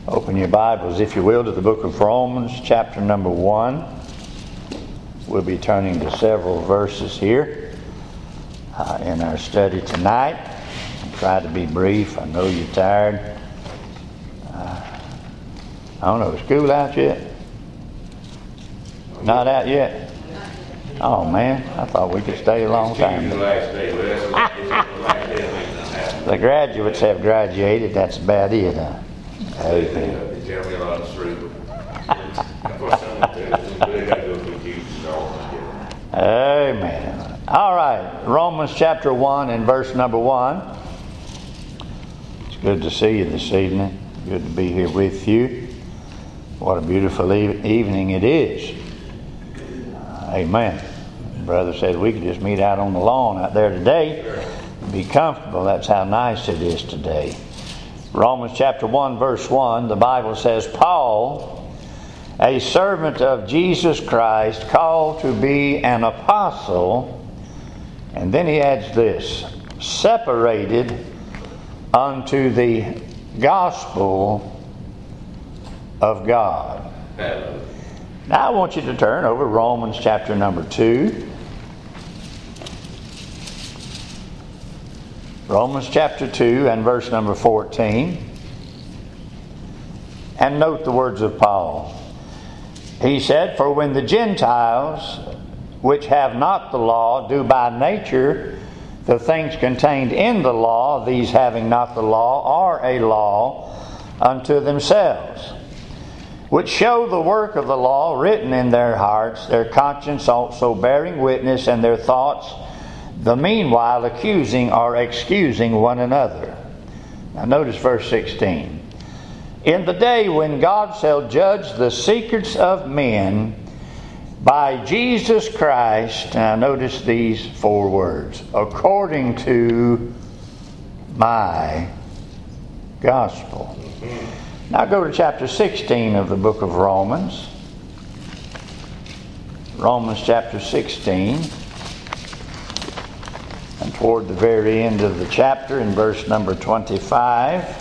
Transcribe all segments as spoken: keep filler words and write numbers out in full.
Open your Bibles, if you will, to the book of Romans, chapter number one. We'll be turning to several verses here uh, in our study tonight. I'll try to be brief. I know you're tired. Uh, I don't know, is school out yet? Not out yet? Oh man, I thought we could stay a long time. The graduates have graduated. That's about it. Huh? Amen. Amen. All right. Romans chapter one and verse number one. It's good to see you this evening. Good to be here with you. What a beautiful e- evening it is. Amen. Brother said we could just meet out on the lawn out there today. Be comfortable. That's how nice it is today. Romans chapter one verse one, the Bible says, Paul, a servant of Jesus Christ, called to be an apostle, and then he adds this, separated unto the gospel of God. Now I want you to turn over Romans chapter number two. Romans chapter two and verse number fourteen. And note the words of Paul. He said, For when the Gentiles, which have not the law, do by nature the things contained in the law, these having not the law, are a law unto themselves, which show the work of the law written in their hearts, their conscience also bearing witness, and their thoughts the meanwhile accusing or excusing one another. Now notice verse sixteen. In the day when God shall judge the secrets of men by Jesus Christ, now notice these four words, according to my gospel. Now go to chapter sixteen of the book of Romans. Romans chapter sixteen. And toward the very end of the chapter, in verse number twenty-five,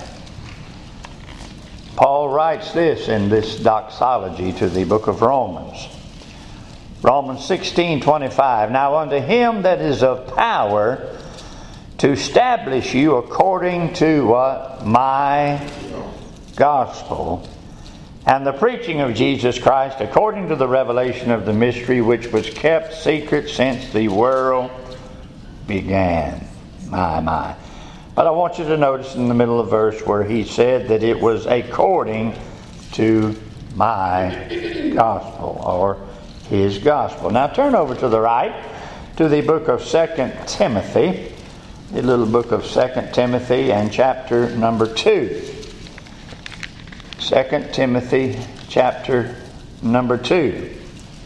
Paul writes this in this doxology to the book of Romans. Romans sixteen twenty-five. Now unto him that is of power to establish you according to what? My gospel, and the preaching of Jesus Christ according to the revelation of the mystery which was kept secret since the world began. My, my. But I want you to notice in the middle of the verse where he said that it was according to my gospel, or his gospel. Now turn over to the right to the book of Second Timothy, the little book of Second Timothy and chapter number two. Second Timothy chapter number two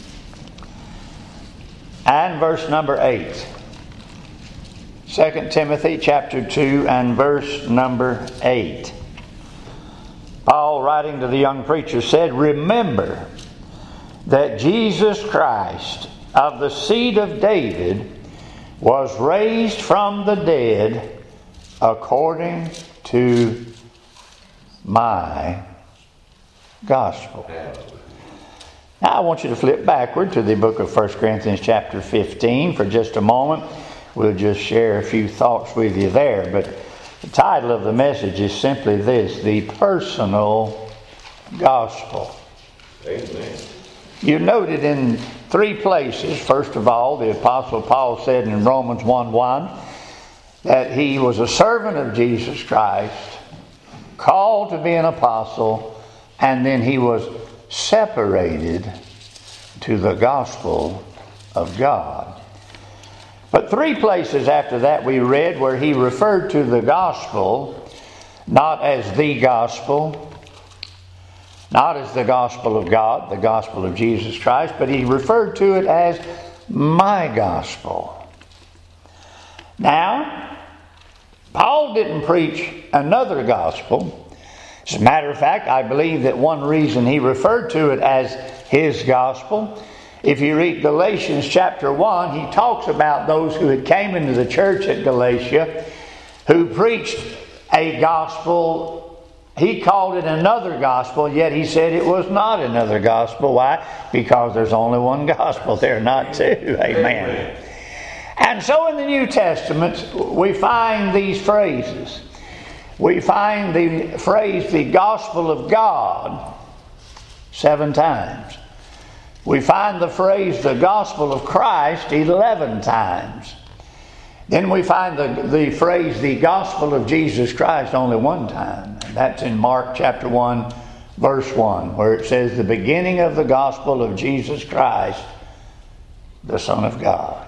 and verse number eight. Second Timothy chapter two and verse number eight. Paul, writing to the young preacher, said, Remember that Jesus Christ of the seed of David was raised from the dead according to my gospel. Now I want you to flip backward to the book of First Corinthians chapter fifteen for just a moment. We'll just share a few thoughts with you there. But the title of the message is simply this, the personal gospel. Amen. You noted in three places, first of all, the Apostle Paul said in Romans one one that he was a servant of Jesus Christ, called to be an apostle, and then he was separated to the gospel of God. But three places after that we read where he referred to the gospel not as the gospel, not as the gospel of God, the gospel of Jesus Christ, but he referred to it as my gospel. Now, Paul didn't preach another gospel. As a matter of fact, I believe that one reason he referred to it as his gospel, if you read Galatians chapter one, he talks about those who had came into the church at Galatia who preached a gospel he called it another gospel, yet he said it was not another gospel. Why? Because there's only one gospel there, not two. Amen. And so in the New Testament, we find these phrases. We find the phrase, the gospel of God, seven times. We find the phrase, the gospel of Christ, eleven times. Then we find the, the phrase, the gospel of Jesus Christ, only one time. And that's in Mark chapter one, verse one, where it says, the beginning of the gospel of Jesus Christ, the Son of God.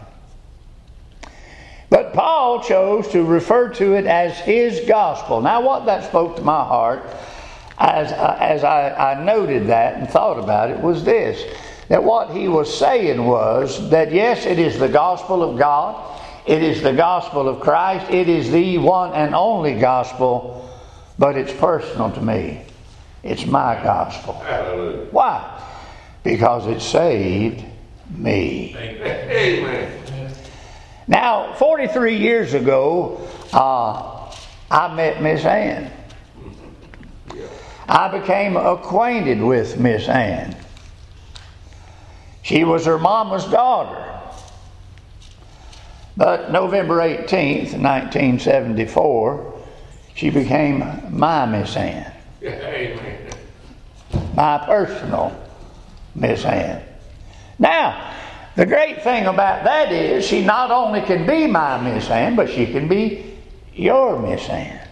But Paul chose to refer to it as his gospel. Now, what that spoke to my heart as, uh, as I, I noted that and thought about it was this, that what he was saying was that, yes, it is the gospel of God. It is the gospel of Christ. It is the one and only gospel, but it's personal to me. It's my gospel. Hallelujah. Why? Because it saved me. Amen. Now, forty-three years ago, uh, I met Miss Ann. I became acquainted with Miss Ann. She was her mama's daughter. But November eighteenth, nineteen seventy-four, she became my Miss Ann. Amen. My personal Miss Ann. Now, the great thing about that is she not only can be my Miss Ann, but she can be your Miss Ann.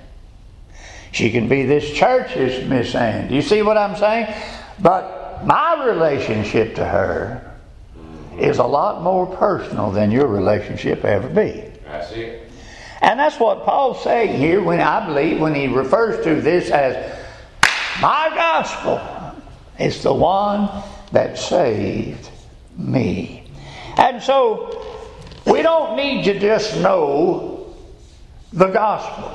She can be this church's Miss Ann. Do you see what I'm saying? But my relationship to her is a lot more personal than your relationship ever be. That's it. And that's what Paul's saying here when I believe when he refers to this as my gospel. It's the one that saved me. And so we don't need to just know the gospel.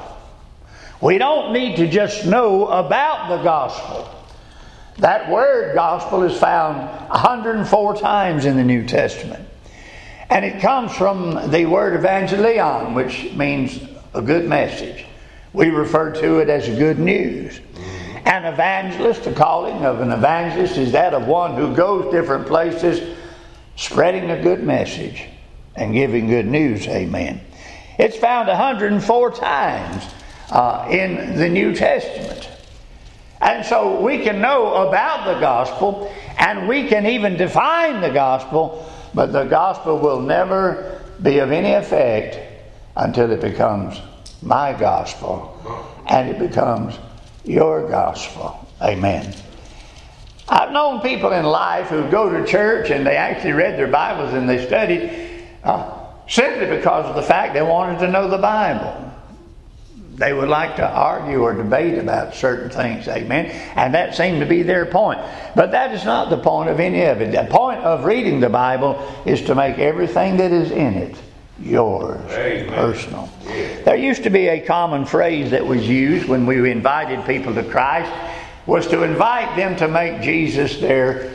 We don't need to just know about the gospel. That word gospel is found one hundred four times in the New Testament. And it comes from the word evangelion, which means a good message. We refer to it as good news. An evangelist, the calling of an evangelist is that of one who goes different places spreading a good message and giving good news. Amen. It's found one hundred four times uh, in the New Testament. And so we can know about the gospel and we can even define the gospel, but the gospel will never be of any effect until it becomes my gospel and it becomes your gospel. Amen. I've known people in life who go to church and they actually read their Bibles and they studied uh, simply because of the fact they wanted to know the Bible. They would like to argue or debate about certain things, amen. And that seemed to be their point. But that is not the point of any of it. The point of reading the Bible is to make everything that is in it yours, amen. Personal. Yeah. There used to be a common phrase that was used when we invited people to Christ, was to invite them to make Jesus their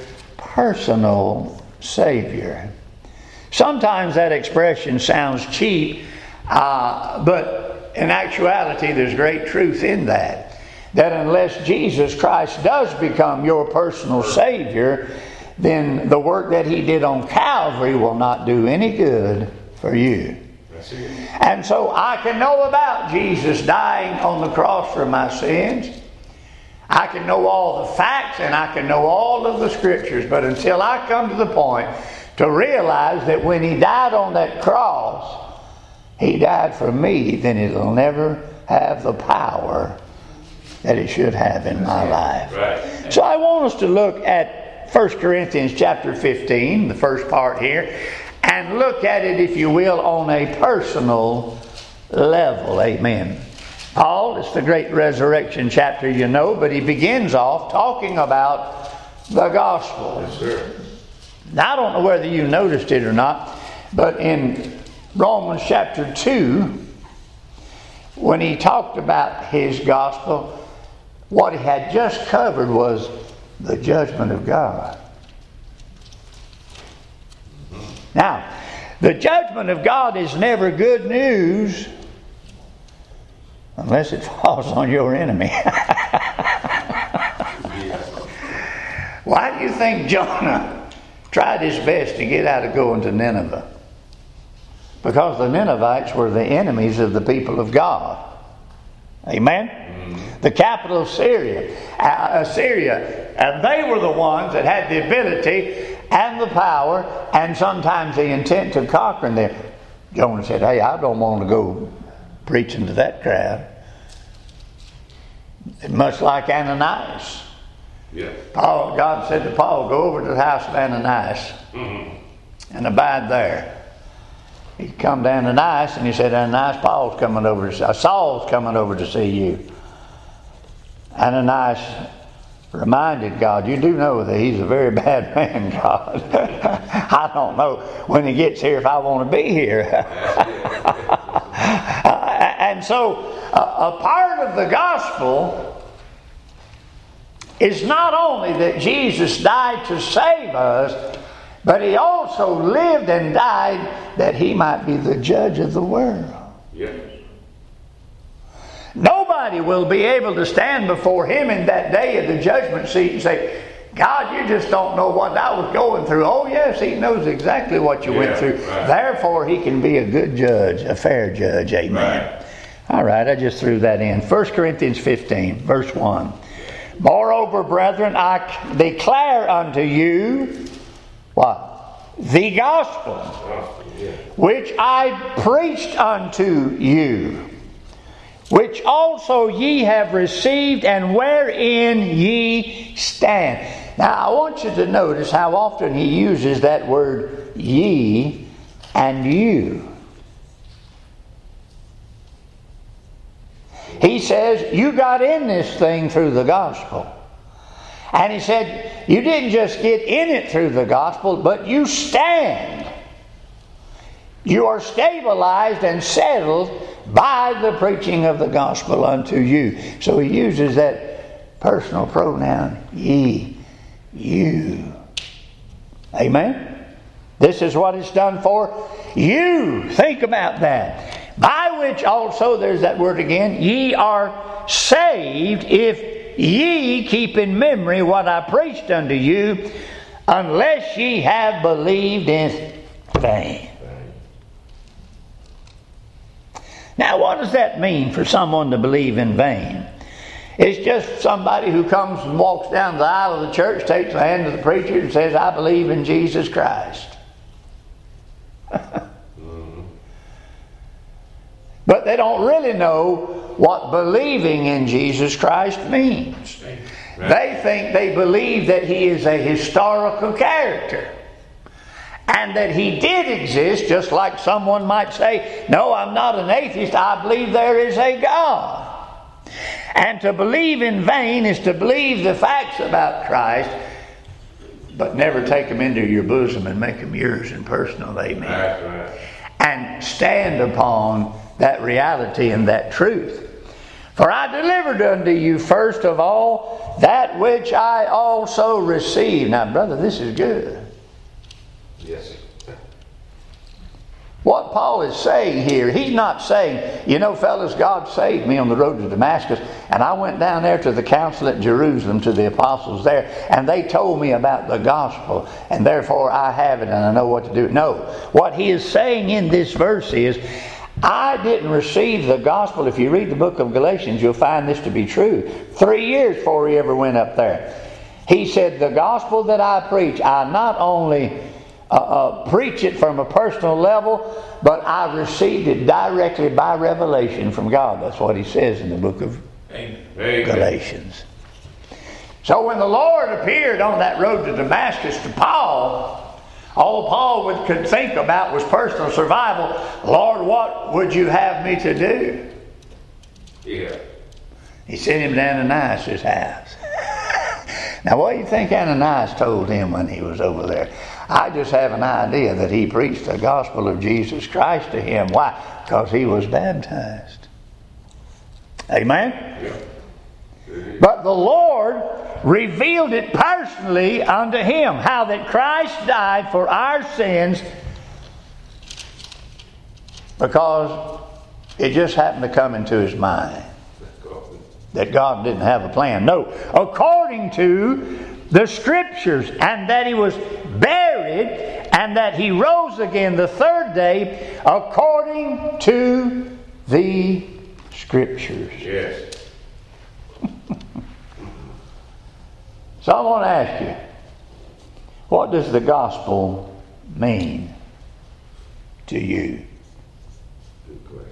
personal Savior. Sometimes that expression sounds cheap, uh, but in actuality, there's great truth in that. That unless Jesus Christ does become your personal Savior, then the work that He did on Calvary will not do any good for you. And so I can know about Jesus dying on the cross for my sins. I can know all the facts and I can know all of the Scriptures. But until I come to the point to realize that when He died on that cross, He died for me, then it'll never have the power that it should have in my life. Right. So I want us to look at First Corinthians chapter fifteen, the first part here, and look at it, if you will, on a personal level. Amen. Paul, it's the great resurrection chapter, you know, but he begins off talking about the gospel. Yes, sir. Now, I don't know whether you noticed it or not, but in Romans chapter two, when he talked about his gospel, what he had just covered was the judgment of God. Now, the judgment of God is never good news unless it falls on your enemy. Why do you think Jonah tried his best to get out of going to Nineveh? Because the Ninevites were the enemies of the people of God. Amen? Mm-hmm. The capital of Syria, uh, Assyria, and they were the ones that had the ability and the power and sometimes the intent to conquer them. Jonah said, hey, I don't want to go preaching to that crowd. Much like Ananias. Yeah. Paul, God said to Paul, go over to the house of Ananias mm-hmm. and abide there. He come to Ananias and he said, Ananias, Paul's coming over to, uh, Saul's coming over to see you. Ananias reminded God, you do know that he's a very bad man, God. I don't know when he gets here if I want to be here. uh, and so uh, a part of the gospel is not only that Jesus died to save us, but he also lived and died that he might be the judge of the world. Yes. Nobody will be able to stand before him in that day of the judgment seat and say, God, you just don't know what I was going through. Oh, yes, he knows exactly what you yeah, went through. Right. Therefore, he can be a good judge, a fair judge. Amen. Right. All right, I just threw that in. First Corinthians fifteen, verse one. Moreover, brethren, I declare unto you, what? The gospel, which I preached unto you, which also ye have received, and wherein ye stand. Now, I want you to notice how often he uses that word ye and you. He says, you got in this thing through the gospel. And he said, you didn't just get in it through the gospel, but you stand. You are stabilized and settled by the preaching of the gospel unto you. So he uses that personal pronoun, ye, you. Amen? This is what it's done for you. Think about that. By which also, there's that word again, ye are saved if ye keep in memory what I preached unto you, unless ye have believed in vain. Now, what does that mean for someone to believe in vain? It's just somebody who comes and walks down the aisle of the church, takes the hand of the preacher and says, I believe in Jesus Christ. But they don't really know what believing in Jesus Christ means. Right. They think they believe that he is a historical character. And that he did exist, just like someone might say, no, I'm not an atheist, I believe there is a God. And to believe in vain is to believe the facts about Christ, but never take them into your bosom and make them yours and personal. Amen. That's right. And stand upon that reality and that truth. For I delivered unto you first of all that which I also received. Now, brother, this is good. Yes. What Paul is saying here, he's not saying, you know, fellas, God saved me on the road to Damascus, and I went down there to the council at Jerusalem, to the apostles there, and they told me about the gospel, and therefore I have it and I know what to do. No. What he is saying in this verse is, I didn't receive the gospel. If you read the book of Galatians, you'll find this to be true. Three years before he ever went up there. He said, the gospel that I preach, I not only uh, uh, preach it from a personal level, but I received it directly by revelation from God. That's what he says in the book of Amen. Galatians. So when the Lord appeared on that road to Damascus to Paul, all Paul would, could think about was personal survival. Lord, what would you have me to do? Yeah. He sent him to Ananias' house. Now, what do you think Ananias told him when he was over there? I just have an idea that he preached the gospel of Jesus Christ to him. Why? Because he was baptized. Amen? Yeah. But the Lord revealed it personally unto him, how that Christ died for our sins, because it just happened to come into his mind that God didn't have a plan. No, according to the Scriptures, and that He was buried, and that He rose again the third day according to the Scriptures. Yes. So I want to ask you, what does the gospel mean to you? Good question.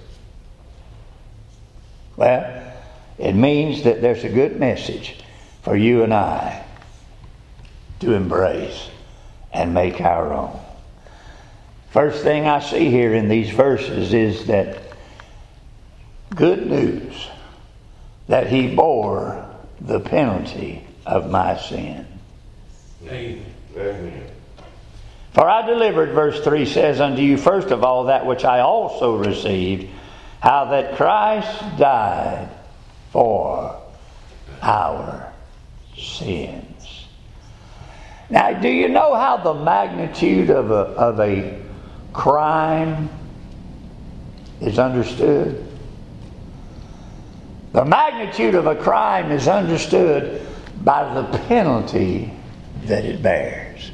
Well, it means that there's a good message for you and I to embrace and make our own. First thing I see here in these verses is that good news that He bore the penalty of my sin. Amen. Amen. For I delivered, verse three says, unto you first of all that which I also received, how that Christ died for our sins. Now, do you know how the magnitude of a, of a crime is understood? The magnitude of a crime is understood by the penalty that it bears.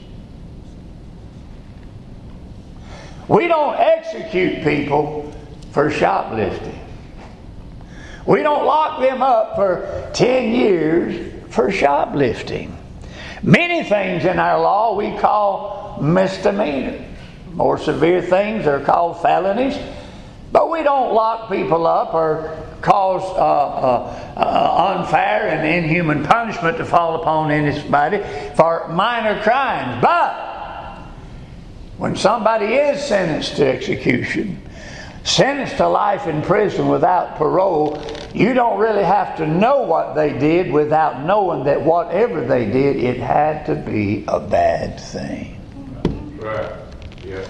We don't execute people for shoplifting. We don't lock them up for ten years for shoplifting. Many things in our law we call misdemeanors. More severe things are called felonies. But we don't lock people up or cause uh, uh, uh, unfair and inhuman punishment to fall upon anybody for minor crimes. But when somebody is sentenced to execution, sentenced to life in prison without parole, you don't really have to know what they did without knowing that whatever they did, it had to be a bad thing. Right. Yes.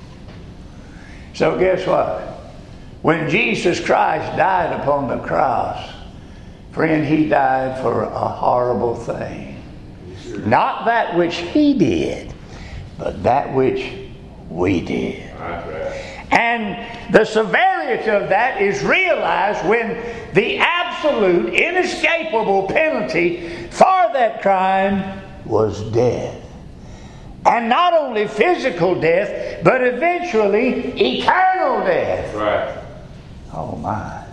So guess what? When Jesus Christ died upon the cross, friend, He died for a horrible thing. Sure. Not that which He did, but that which we did. Right. And the severity of that is realized when the absolute, inescapable penalty for that crime was death. And not only physical death, but eventually eternal death. Right. Oh my.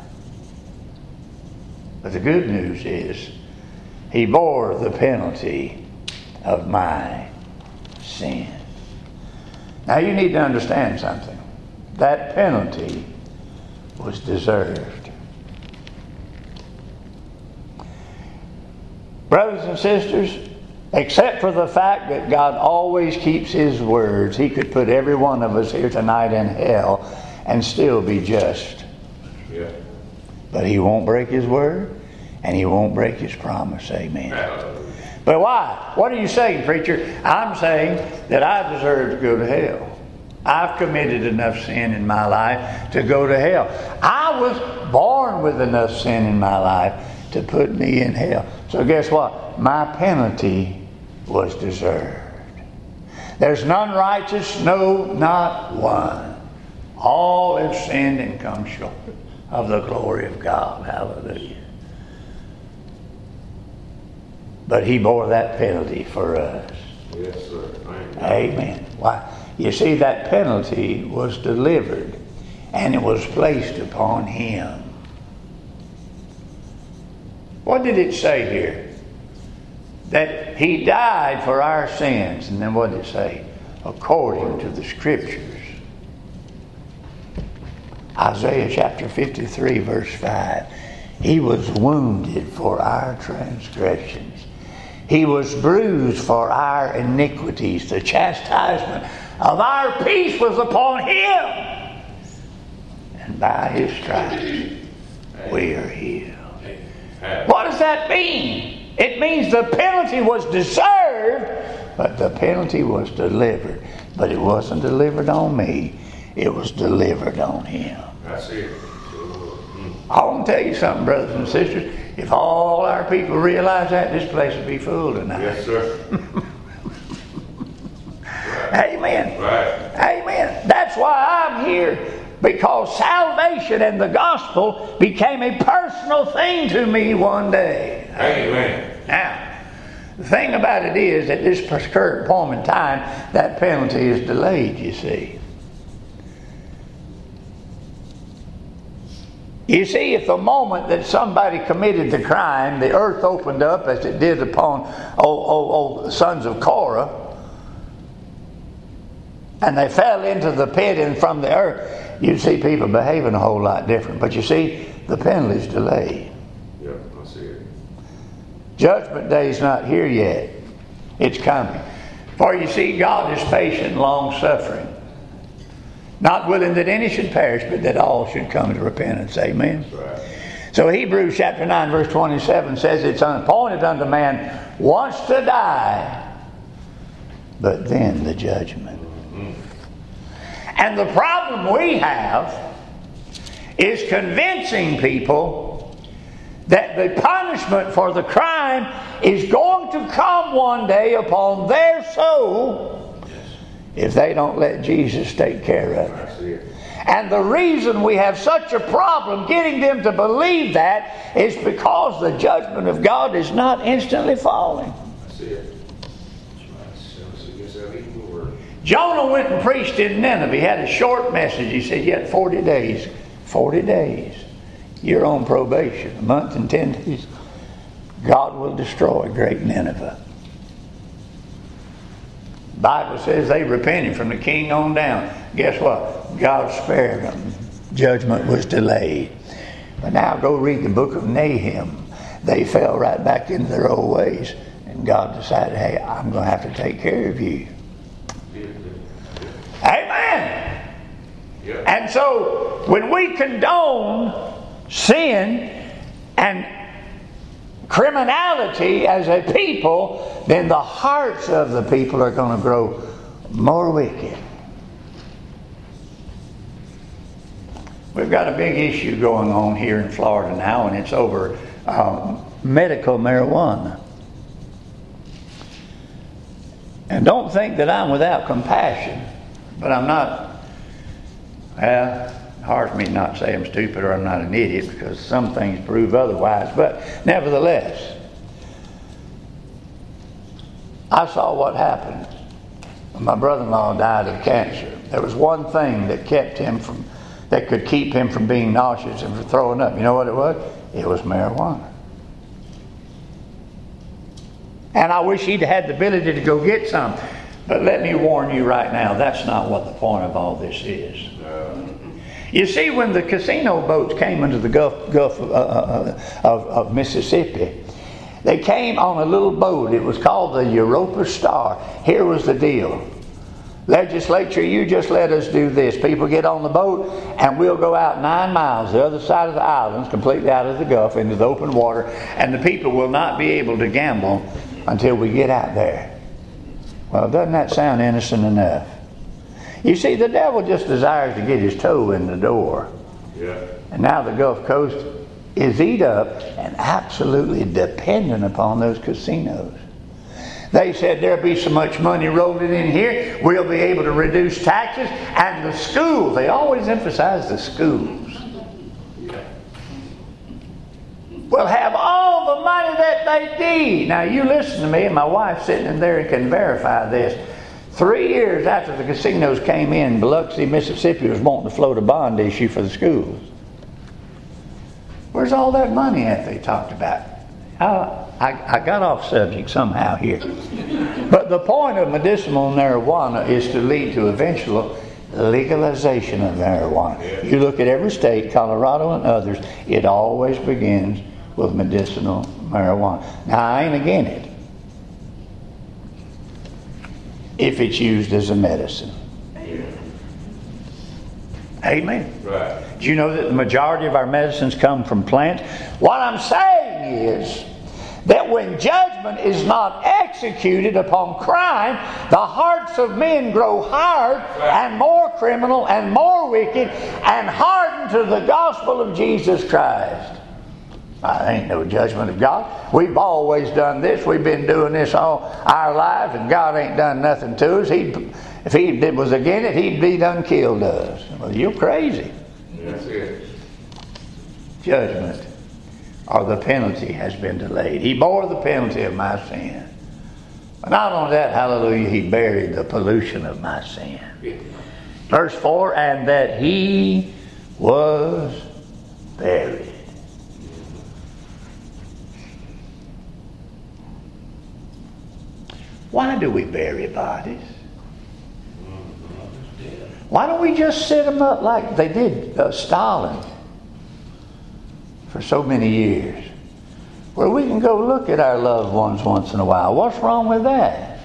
But the good news is He bore the penalty of my sin. Now you need to understand something. That penalty was deserved. Brothers and sisters, except for the fact that God always keeps His words, He could put every one of us here tonight in hell and still be just. Yeah. But He won't break His word, and He won't break His promise. Amen. Hallelujah. But why? What are you saying, preacher? I'm saying that I deserve to go to hell. I've committed enough sin in my life to go to hell. I was born with enough sin in my life to put me in hell. So guess what? My penalty was deserved. There's none righteous, no, not one. All have sinned and come short of the glory of God. Hallelujah. But He bore that penalty for us. Yes, sir. Amen. Amen. Why? You see, that penalty was delivered and it was placed upon Him. What did it say here? That He died for our sins. And then what did it say? According to the Scriptures. Isaiah chapter fifty-three verse five. He was wounded for our transgressions. He was bruised for our iniquities. The chastisement of our peace was upon Him. And by His stripes we are healed. What does that mean? It means the penalty was deserved, but the penalty was delivered. But it wasn't delivered on me. It was delivered on Him. That's it. I want to tell you something, brothers and sisters. If all our people realize that, this place would be full tonight. Yes, sir. Right. Amen. Right. Amen. That's why I'm here. Because salvation and the gospel became a personal thing to me one day. Amen. Now, thing about it is, at this current point in time, that penalty is delayed, you see. You see, at the moment that somebody committed the crime, the earth opened up as it did upon oh, oh, oh, sons of Korah, and they fell into the pit and from the earth, you'd see people behaving a whole lot different. But you see, the penalty's delayed. Yep, I see it. Judgment day's not here yet. It's coming. For you see, God is patient and long-suffering, not willing that any should perish, but that all should come to repentance. Amen. That's right. So Hebrews chapter nine verse twenty-seven says it's appointed unto man once to die, but then the judgment. And the problem we have is convincing people that the punishment for the crime is going to come one day upon their soul if they don't let Jesus take care of it. I see it. And the reason we have such a problem getting them to believe that is because the judgment of God is not instantly falling. I see it. Sounds against that evil word. Jonah went and preached in Nineveh. He had a short message. He said, yet forty days. forty days. You're on probation. A month and ten days. God will destroy great Nineveh. The Bible says they repented from the king on down. Guess what? God spared them. Judgment was delayed. But now go read the book of Nahum. They fell right back into their old ways. And God decided, hey, I'm going to have to take care of you. Amen. Yeah. And so when we condone sin and criminality as a people, then the hearts of the people are going to grow more wicked. We've got a big issue going on here in Florida now, and it's over um, medical marijuana. And don't think that I'm without compassion, but I'm not, well, hard for me not to say I'm stupid or I'm not an idiot, because some things prove otherwise. But nevertheless, I saw what happened when my brother-in-law died of cancer. There was one thing that kept him from, that could keep him from being nauseous and from throwing up. You know what it was? It was marijuana. And I wish he'd had the ability to go get some. But let me warn you right now, that's not what the point of all this is. You see, when the casino boats came into the Gulf, Gulf of, uh, of, of Mississippi, they came on a little boat. It was called the Europa Star. Here was the deal. Legislature, you just let us do this. People get on the boat and we'll go out nine miles the other side of the islands, completely out of the Gulf, into the open water, and the people will not be able to gamble until we get out there. Well, doesn't that sound innocent enough? You see, the devil just desires to get his toe in the door. Yeah. And now the Gulf Coast is eat up and absolutely dependent upon those casinos. They said there'll be so much money rolling in here, we'll be able to reduce taxes. And the schools, they always emphasize the schools, will have all the money that they need. Now you listen to me, and my wife's sitting in there and can verify this. Three years after the casinos came in, Biloxi, Mississippi was wanting to float a bond issue for the schools. Where's all that money at they talked about? I, I, I got off subject somehow here. But the point of medicinal marijuana is to lead to eventual legalization of marijuana. You look at every state, Colorado and others, it always begins with medicinal marijuana. Now, I ain't against it if it's used as a medicine. Amen. Right. Do you know that the majority of our medicines come from plants? What I'm saying is that when judgment is not executed upon crime, the hearts of men grow hard and more criminal and more wicked and hardened to the gospel of Jesus Christ. I ain't no judgment of God. We've always done this. We've been doing this all our lives, and God ain't done nothing to us. He'd, if He was against it, He'd be done killed us. Well, you're crazy. That's it. Judgment or the penalty has been delayed. He bore the penalty of my sin. But not only that, hallelujah, he buried the pollution of my sin. Verse four, and that he was buried. Why do we bury bodies? Why don't we just sit them up like they did uh, Stalin for so many years? Where we can go look at our loved ones once in a while. What's wrong with that?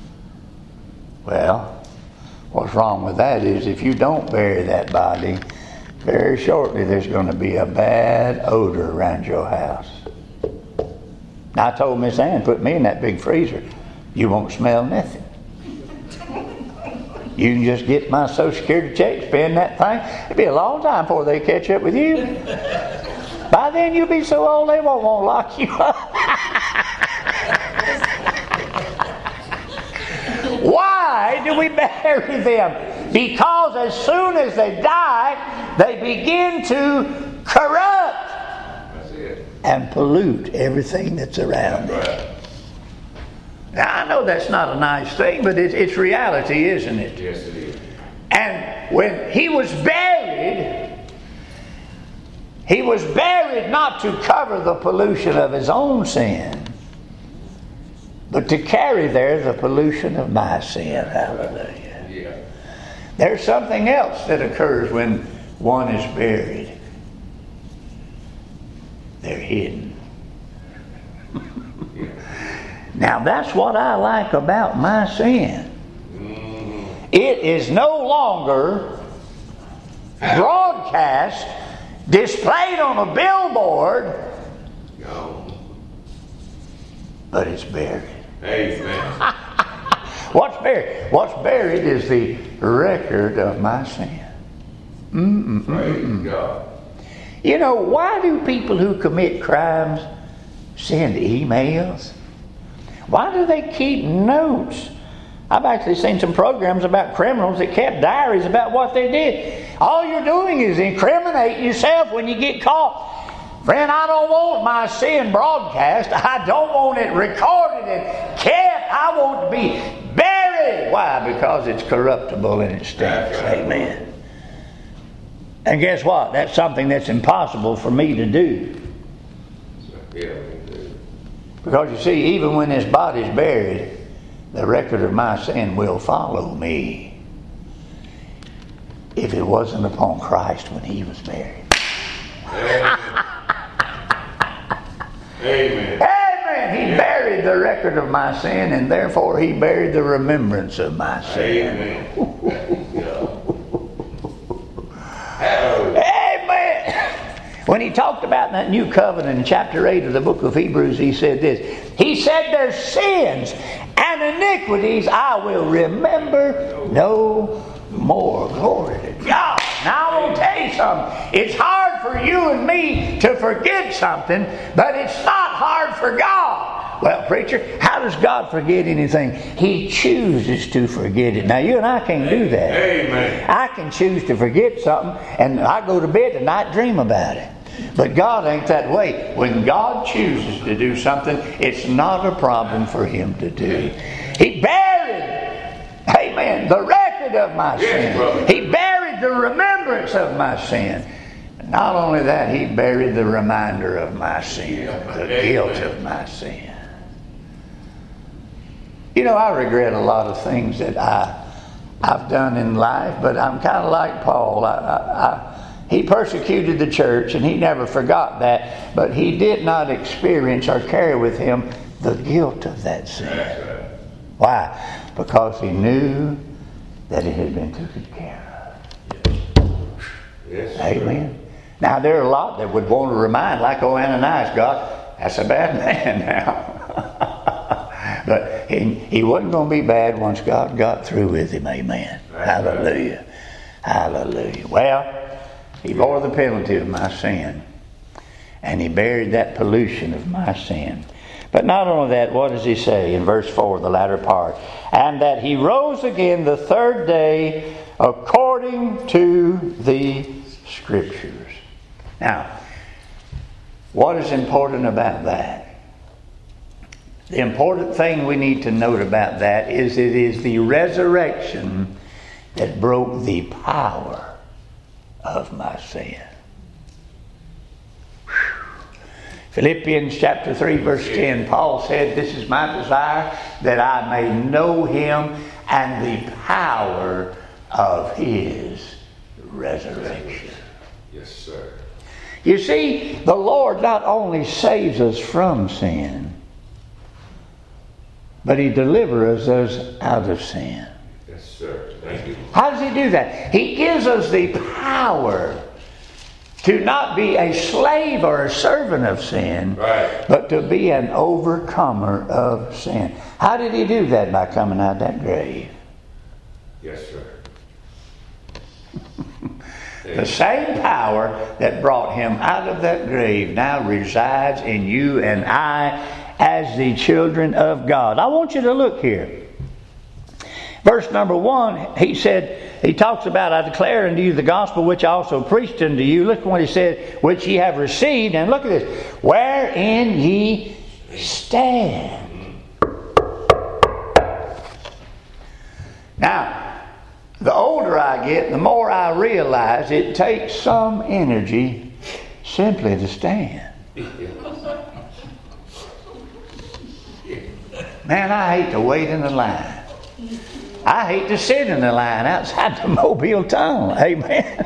Well, what's wrong with that is if you don't bury that body, very shortly there's going to be a bad odor around your house. I told Miss Ann, put me in that big freezer. You won't smell nothing. You can just get my Social Security check, spend that thing. It'll be a long time before they catch up with you. By then you'll be so old they won't want to lock you up. Why do we bury them? Because as soon as they die, they begin to corrupt and pollute everything that's around them. Now, I know that's not a nice thing, but it's, it's reality, isn't it? Yes, it is. And when he was buried, he was buried not to cover the pollution of his own sin, but to carry there the pollution of my sin. Hallelujah. Yeah. There's something else that occurs when one is buried. They're hidden. Now that's what I like about my sin. Mm-hmm. It is no longer broadcast, displayed on a billboard, No. but it's buried. Amen. What's buried? What's buried is the record of my sin. Mm-mm-mm-mm. Praise God. You know, why do people who commit crimes send emails? Why do they keep notes? I've actually seen some programs about criminals that kept diaries about what they did. All you're doing is incriminating yourself when you get caught. Friend, I don't want my sin broadcast. I don't want it recorded and kept. I want it to be buried. Why? Because it's corruptible and it stinks. Amen. And guess what? That's something that's impossible for me to do. Yeah. Because you see, even when this body's buried, the record of my sin will follow me. If it wasn't upon Christ when he was buried. Amen. Amen. Amen. He buried the record of my sin, and therefore he buried the remembrance of my sin. Amen. Hallelujah. Amen. When he talked about that new covenant in chapter eight of the book of Hebrews, he said this. He said, their sins and iniquities I will remember no more. Glory to God. Now I want to tell you something. It's hard for you and me to forget something, but it's not hard for God. Well, preacher, how does God forget anything? He chooses to forget it. Now, you and I can't do that. Amen. I can choose to forget something, and I go to bed and not dream about it. But God ain't that way. When God chooses to do something, it's not a problem for him to do. He buried, amen, the record of my Yes, sin. brother. He buried the remembrance of my sin. Not only that, he buried the reminder of my sin, the guilt of my sin. You know, I regret a lot of things that I, I've done in life, but I'm kind of like Paul. I, I, I He persecuted the church, and he never forgot that, but he did not experience or carry with him the guilt of that sin. Why? Because he knew that it had been taken care of. Yes. Amen. Now, there are a lot that would want to remind, like, oh, Ananias, God, that's a bad man now. But he, he wasn't going to be bad once God got through with him. Amen. Hallelujah. Hallelujah. Well, he bore the penalty of my sin, and he buried that pollution of my sin. But not only that, what does he say in verse four, the latter part? And that he rose again the third day according to the Scriptures. Now, what is important about that? The important thing we need to note about that is it is the resurrection that broke the power of my sin. Philippians chapter three verse ten, Paul said, "This is my desire, that I may know him and the power of his resurrection." Yes, sir. You see, the Lord not only saves us from sin, but he delivers us out of sin. Yes, sir. Thank you. How does he do that? He gives us the power to not be a slave or a servant of sin, right, but to be an overcomer of sin. How did he do that? By coming out of that grave. Yes, sir. The same power that brought him out of that grave now resides in you and I as the children of God. I want you to look here. Verse number one, he said, he talks about, "I declare unto you the gospel which I also preached unto you." Look what he said, "which ye have received." And look at this, "wherein ye stand." Now, the older I get, the more I realize it takes some energy simply to stand. Man, I hate to wait in the line. I hate to sit in the line outside the Mobile Tunnel. Amen.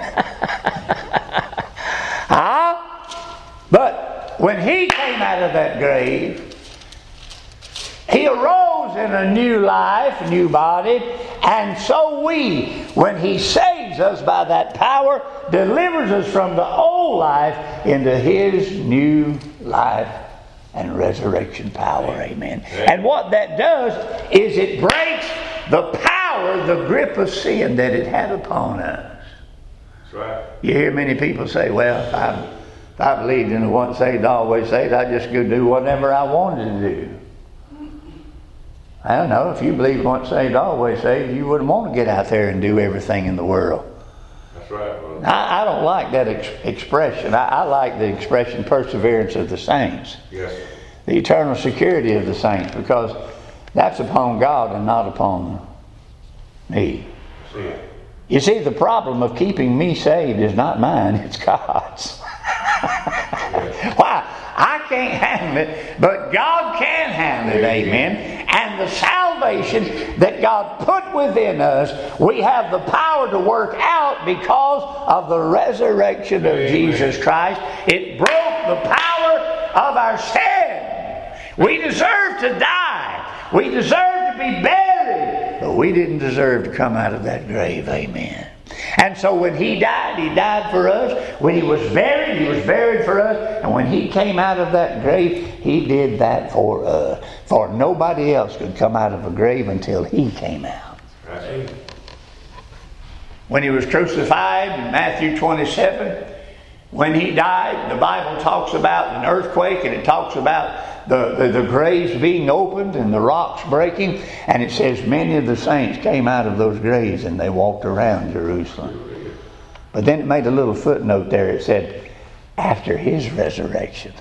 huh? But when he came out of that grave, he arose in a new life, new body, and so we, when he saves us by that power, delivers us from the old life into his new life and resurrection power. Amen. And what that does is it breaks the power, the grip of sin that it had upon us. That's right. You hear many people say, "Well, if I, if I believed in the once saved, always saved, I'd just go do whatever I wanted to do." I don't know. If you believe once saved, always saved, you wouldn't want to get out there and do everything in the world. That's right, brother. I, I don't like that ex- expression. I, I like the expression perseverance of the saints. Yes. The eternal security of the saints, because that's upon God and not upon me. See. You see, the problem of keeping me saved is not mine, it's God's. Why? I can't handle it, but God can handle it, amen. And the salvation that God put within us, we have the power to work out because of the resurrection of Amen. Jesus Christ. It broke the power of our sin. We deserve to die. We deserve to be buried. But we didn't deserve to come out of that grave, amen. And so when he died, he died for us. When he was buried, he was buried for us. And when he came out of that grave, he did that for us. For nobody else could come out of a grave until he came out. Right. When he was crucified in Matthew twenty-seven, when he died, the Bible talks about an earthquake, and it talks about the, the, the graves being opened and the rocks breaking. And it says many of the saints came out of those graves and they walked around Jerusalem. But then it made a little footnote there. It said, after his resurrection.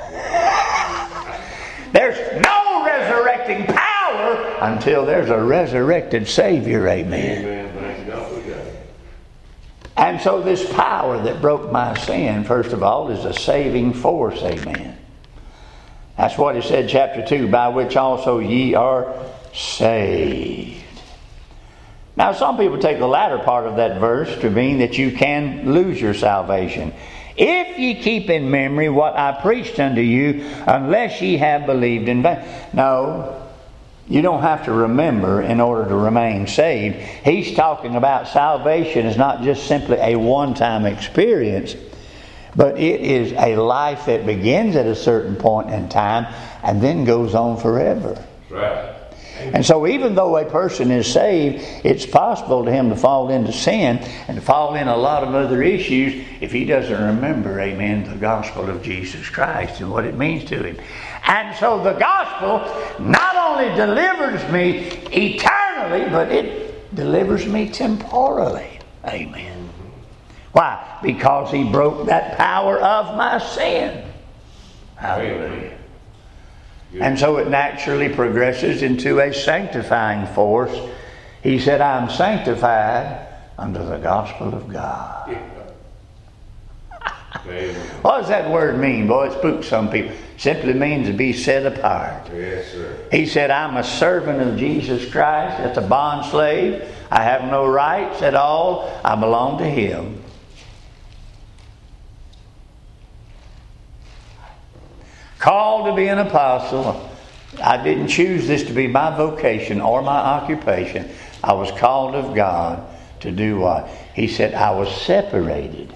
There's no resurrecting power until there's a resurrected Savior, amen. Amen. Thank God for that. And so this power that broke my sin, first of all, is a saving force, amen. That's what it said, chapter two, by which also ye are saved. Now, some people take the latter part of that verse to mean that you can lose your salvation. If ye keep in memory what I preached unto you, unless ye have believed in vain. No, you don't have to remember in order to remain saved. He's talking about salvation is not just simply a one-time experience, but it is a life that begins at a certain point in time and then goes on forever. Right. And so even though a person is saved, it's possible to him to fall into sin and to fall in a lot of other issues if he doesn't remember, amen, the gospel of Jesus Christ and what it means to him. And so the gospel not only delivers me eternally, but it delivers me temporally. Amen. Why? Because he broke that power of my sin. Hallelujah. And so it naturally progresses into a sanctifying force. He said, I'm sanctified under the gospel of God. Yeah. What does that word mean? Boy, it spooks some people. Simply means to be set apart. Yes, sir. He said, I'm a servant of Jesus Christ. That's a bond slave. I have no rights at all. I belong to Him. Called to be an apostle. I didn't choose this to be my vocation or my occupation. I was called of God to do what? He said, I was separated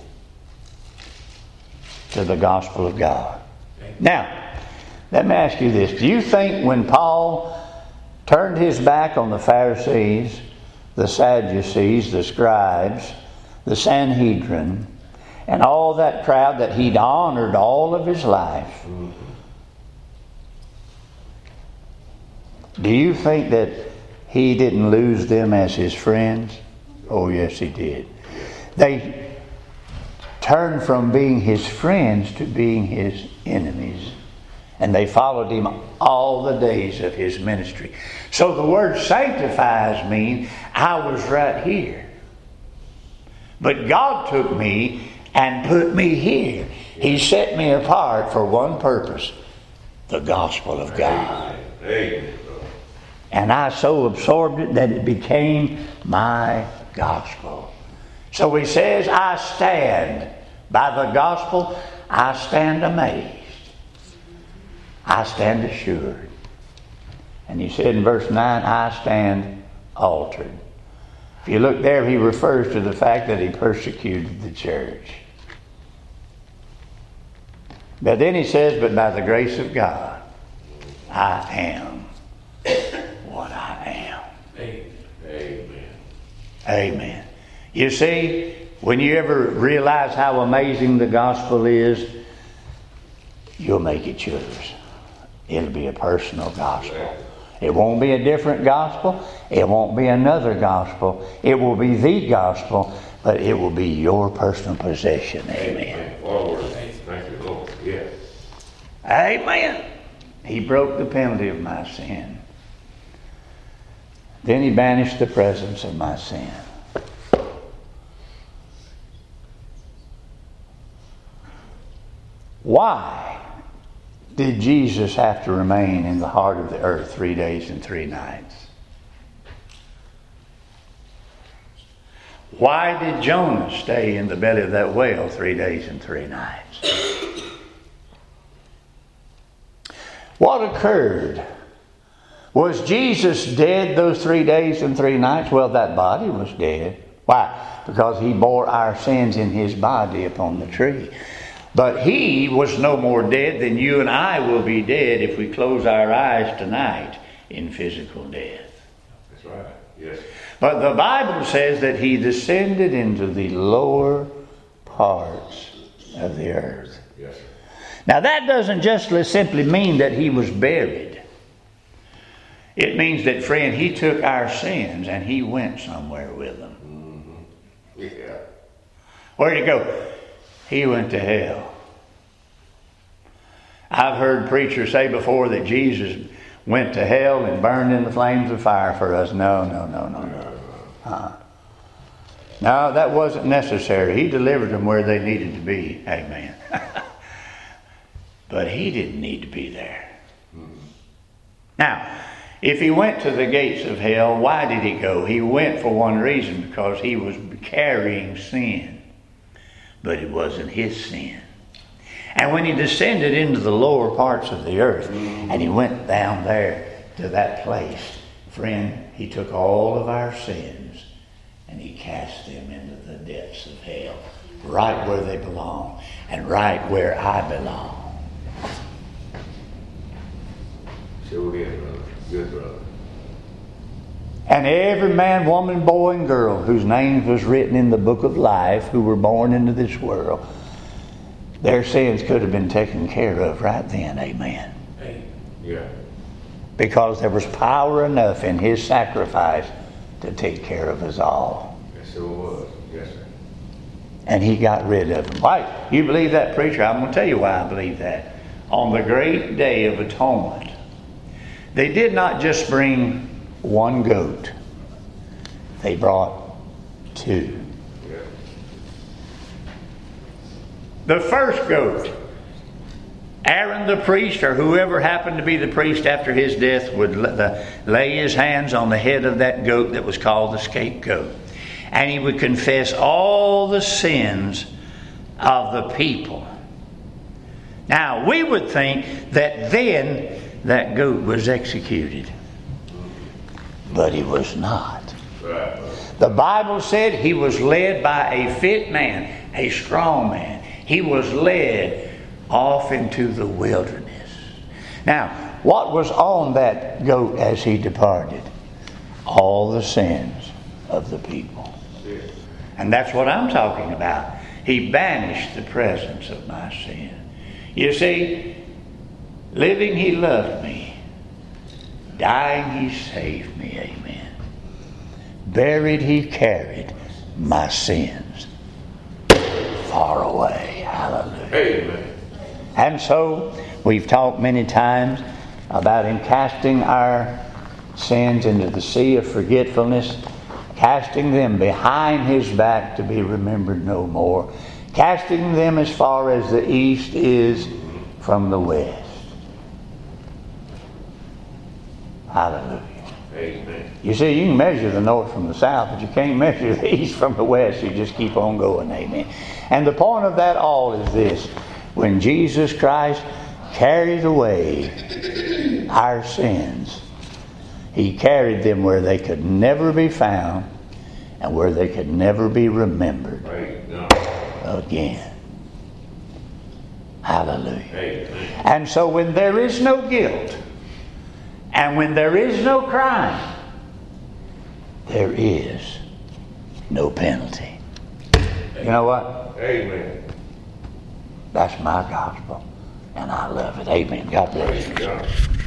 to the gospel of God. Now, let me ask you this. Do you think when Paul turned his back on the Pharisees, the Sadducees, the scribes, the Sanhedrin, and all that crowd that he'd honored all of his life, mm-hmm. do you think that he didn't lose them as his friends? Oh, yes, he did. They turned from being his friends to being his enemies. And they followed him all the days of his ministry. So the word sanctifies means I was right here. But God took me and put me here. He set me apart for one purpose, the gospel of God. Amen. And I so absorbed it that it became my gospel. So he says, I stand by the gospel, I stand amazed. I stand assured. And he said in verse nine, I stand altered. If you look there, he refers to the fact that he persecuted the church. But then he says, but by the grace of God, I am what I am. Amen. Amen. You see, when you ever realize how amazing the gospel is, you'll make it yours. It'll be a personal gospel. It won't be a different gospel. It won't be another gospel. It will be the gospel, but it will be your personal possession. Amen. Forward. Thank you, Lord. Yes. Amen. He broke the penalty of my sin. Then he banished the presence of my sin. Why did Jesus have to remain in the heart of the earth three days and three nights? Why did Jonah stay in the belly of that whale three days and three nights? What occurred? Was Jesus dead those three days and three nights? Well, that body was dead. Why? Because he bore our sins in his body upon the tree. But he was no more dead than you and I will be dead if we close our eyes tonight in physical death. That's right. Yes. But the Bible says that he descended into the lower parts of the earth. Yes, sir. Now that doesn't just simply mean that he was buried. It means that, friend, he took our sins and he went somewhere with them. Mm-hmm. Yeah. Where'd he go? He went to hell. I've heard preachers say before that Jesus went to hell and burned in the flames of fire for us. No, no, no, no, no. Uh-uh. No, that wasn't necessary. He delivered them where they needed to be. Amen. But he didn't need to be there. Mm-hmm. Now, if he went to the gates of hell, why did he go? He went for one reason, because he was carrying sin. But it wasn't his sin. And when he descended into the lower parts of the earth, and he went down there to that place, friend, he took all of our sins and he cast them into the depths of hell, right where they belong and right where I belong. Sure did, brother. Good, brother. And every man, woman, boy, and girl whose names was written in the book of life, who were born into this world, their sins could have been taken care of right then. Amen. Yeah. Because there was power enough in his sacrifice to take care of us all. Yes, it was. Yes, sir. And he got rid of them. Why? You believe that, preacher? I'm going to tell you why I believe that. On the great day of atonement, They did not just bring one goat. They brought two. Yeah. The first goat, Aaron the priest, or whoever happened to be the priest after his death, would lay his hands on the head of that goat that was called the scapegoat. And he would confess all the sins of the people. Now, we would think that then that goat was executed. But he was not. Right. The Bible said he was led by a fit man, a strong man. He was led off into the wilderness. Now, what was on that goat as he departed? All the sins of the people. And that's what I'm talking about. He banished the presence of my sin. You see, living he loved me. Dying he saved me. Amen. Buried he carried my sins far away. Hallelujah. Amen. And so we've talked many times about him casting our sins into the sea of forgetfulness, casting them behind his back to be remembered no more, casting them as far as the east is from the west. Hallelujah. Amen. You see, you can measure the north from the south, but you can't measure the east from the west. You just keep on going. Amen. And the point of that all is this. When Jesus Christ carried away our sins, he carried them where they could never be found and where they could never be remembered Right. No. again. Hallelujah. Amen. And so when there is no guilt and when there is no crime, there is no penalty. You know what? Amen. That's my gospel. And I love it. Amen. God bless you. Praise God.